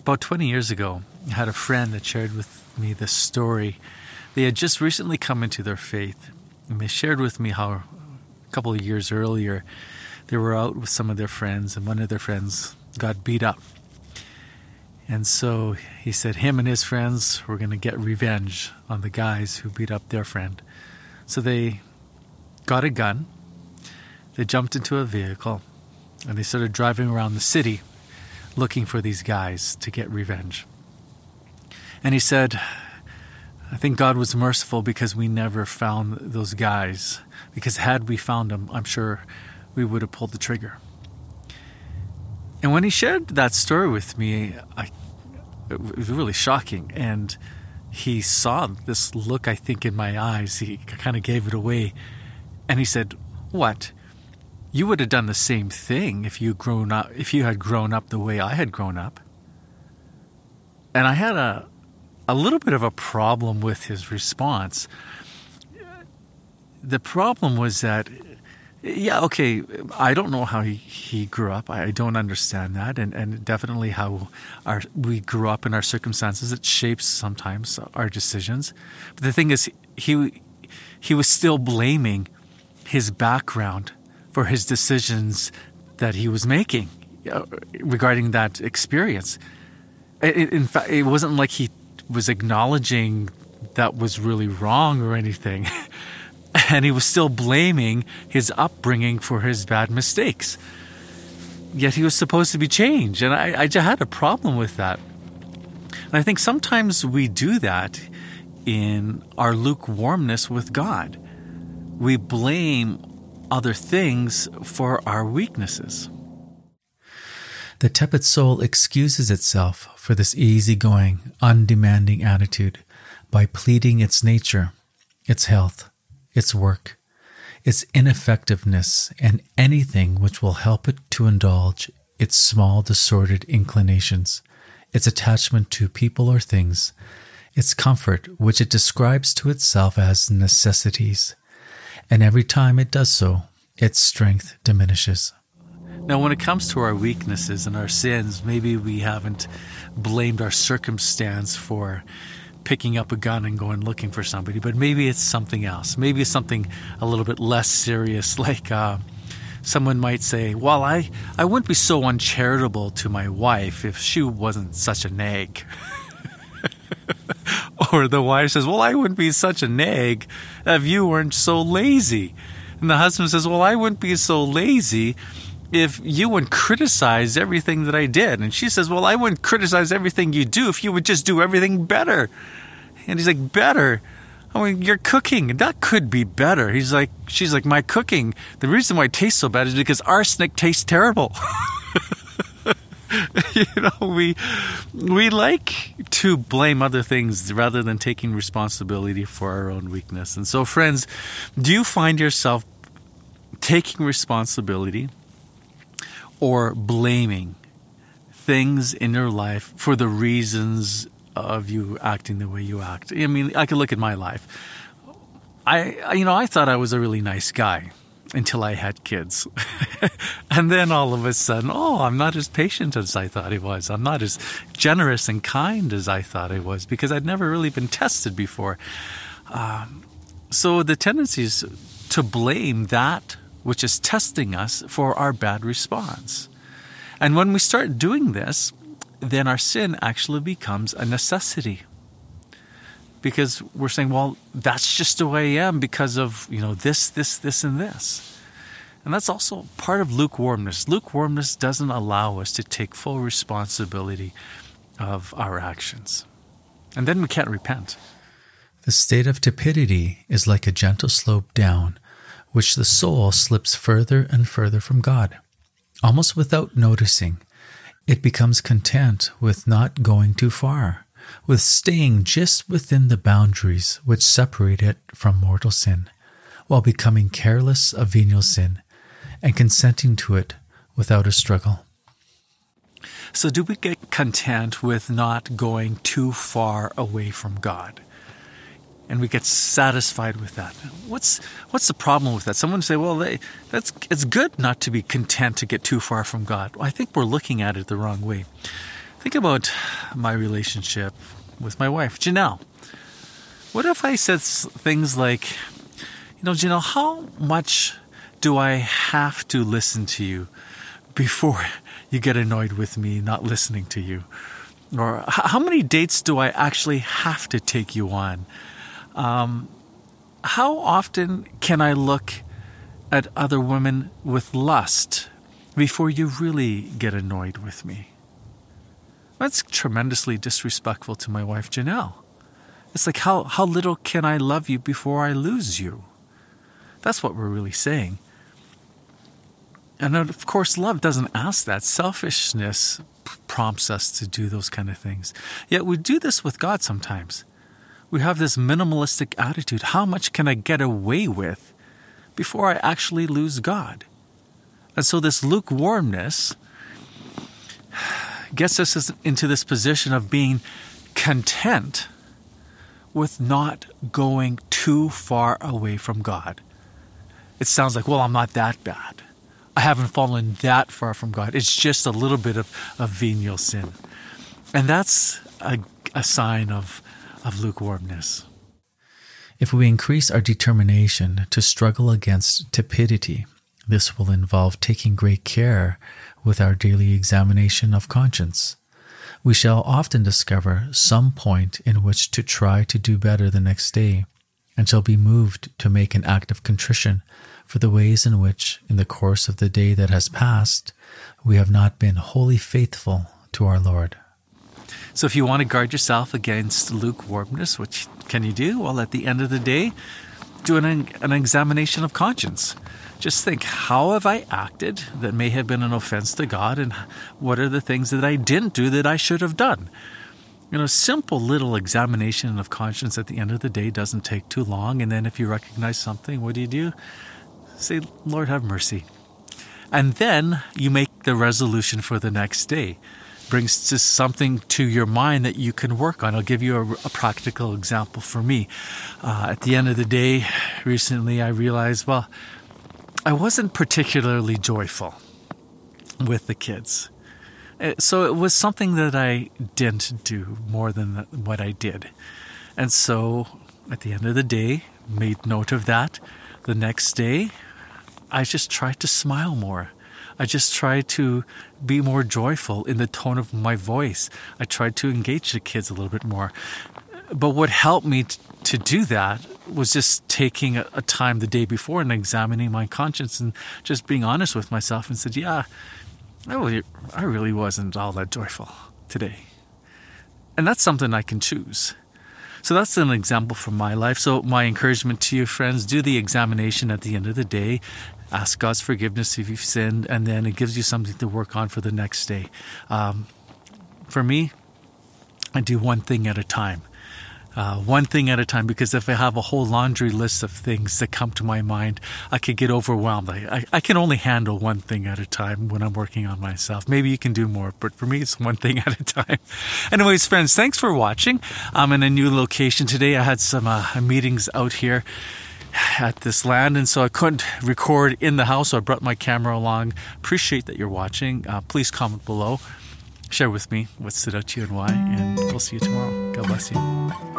About 20 years ago, I had a friend that shared with me this story. They had just recently come into their faith, and they shared with me how a couple of years earlier they were out with some of their friends, and one of their friends got beat up. And so he said him and his friends were going to get revenge on the guys who beat up their friend. So they got a gun, they jumped into a vehicle, and they started driving around the city looking for these guys to get revenge. And he said, I think God was merciful because we never found those guys. Because had we found them, I'm sure we would have pulled the trigger. And when he shared that story with me, it was really shocking. And he saw this look, I think, in my eyes. He kind of gave it away. And he said, what? You would have done the same thing if you had grown up the way I had grown up. And I had a little bit of a problem with his response. The problem was that, I don't know how he grew up. I don't understand that. And definitely how we grew up in our circumstances, it shapes sometimes our decisions. But the thing is, he was still blaming his background for his decisions that he was making regarding that experience. In fact, it wasn't like he was acknowledging that was really wrong or anything. And he was still blaming his upbringing for his bad mistakes. Yet he was supposed to be changed. And I just had a problem with that. And I think sometimes we do that in our lukewarmness with God. We blame other things for our weaknesses. The tepid soul excuses itself for this easygoing, undemanding attitude by pleading its nature, its health, its work, its ineffectiveness, and anything which will help it to indulge its small, disordered inclinations, its attachment to people or things, its comfort, which it describes to itself as necessities. And every time it does so, its strength diminishes. Now, when it comes to our weaknesses and our sins, maybe we haven't blamed our circumstance for picking up a gun and going looking for somebody, but maybe it's something else. Maybe it's something a little bit less serious, like someone might say, well, I wouldn't be so uncharitable to my wife if she wasn't such a nag. Or the wife says, well, I wouldn't be such a nag if you weren't so lazy. And the husband says, well, I wouldn't be so lazy if you wouldn't criticize everything that I did. And she says, well, I wouldn't criticize everything you do if you would just do everything better. And he's like, better? I mean, you're cooking. That could be better. She's like, my cooking, the reason why it tastes so bad is because arsenic tastes terrible. We like to blame other things rather than taking responsibility for our own weakness. And so, friends, do you find yourself taking responsibility or blaming things in your life for the reasons of you acting the way you act? I mean, I could look at my life. I thought I was a really nice guy until I had kids. And then all of a sudden, I'm not as patient as I thought I was. I'm not as generous and kind as I thought I was because I'd never really been tested before. So the tendency is to blame that which is testing us for our bad response. And when we start doing this, then our sin actually becomes a necessity. Because we're saying, well, that's just the way I am because of, this, and this. And that's also part of lukewarmness. Lukewarmness doesn't allow us to take full responsibility of our actions. And then we can't repent. The state of tepidity is like a gentle slope down, which the soul slips further and further from God. Almost without noticing, it becomes content with not going too far, with staying just within the boundaries which separate it from mortal sin, while becoming careless of venial sin and consenting to it without a struggle. So do we get content with not going too far away from God? And we get satisfied with that. What's the problem with that? Someone say, well, it's good not to be content to get too far from God. Well, I think we're looking at it the wrong way. Think about my relationship with my wife, Janelle. What if I said things like, Janelle, how much do I have to listen to you before you get annoyed with me not listening to you? Or how many dates do I actually have to take you on? How often can I look at other women with lust before you really get annoyed with me? That's tremendously disrespectful to my wife, Janelle. It's like, how little can I love you before I lose you? That's what we're really saying. And of course, love doesn't ask that. Selfishness prompts us to do those kind of things. Yet we do this with God sometimes. We have this minimalistic attitude. How much can I get away with before I actually lose God? And so this lukewarmness gets us into this position of being content with not going too far away from God. It sounds like, well, I'm not that bad. I haven't fallen that far from God. It's just a little bit of venial sin. And that's a sign of lukewarmness. If we increase our determination to struggle against tepidity, this will involve taking great care with our daily examination of conscience. We shall often discover some point in which to try to do better the next day, and shall be moved to make an act of contrition for the ways in which, in the course of the day that has passed, we have not been wholly faithful to our Lord. So if you want to guard yourself against lukewarmness, what can you do? Well, at the end of the day, do an examination of conscience. Just think, how have I acted that may have been an offense to God, and what are the things that I didn't do that I should have done? Simple little examination of conscience at the end of the day doesn't take too long. And then if you recognize something, what do? Say, Lord, have mercy. And then you make the resolution for the next day. Brings just something to your mind that you can work on. I'll give you a practical example for me. At the end of the day, recently I realized, I wasn't particularly joyful with the kids. So it was something that I didn't do more than what I did. And so at the end of the day, made note of that. The next day, I just tried to smile more. I just tried to be more joyful in the tone of my voice. I tried to engage the kids a little bit more. But what helped me to do that was just taking a time the day before and examining my conscience and just being honest with myself and said, I really wasn't all that joyful today. And that's something I can choose. So that's an example from my life. So my encouragement to you, friends, do the examination at the end of the day. Ask God's forgiveness if you've sinned, and then it gives you something to work on for the next day. For me, I do one thing at a time. Because if I have a whole laundry list of things that come to my mind, I could get overwhelmed. I can only handle one thing at a time when I'm working on myself. Maybe you can do more, but for me, it's one thing at a time. Anyways, friends, thanks for watching. I'm in a new location today. I had some meetings out here at this land, and so I couldn't record in the house, so I brought my camera along. Appreciate that you're watching. Please comment below. Share with me what stood out to you and why, and we'll see you tomorrow. God bless you.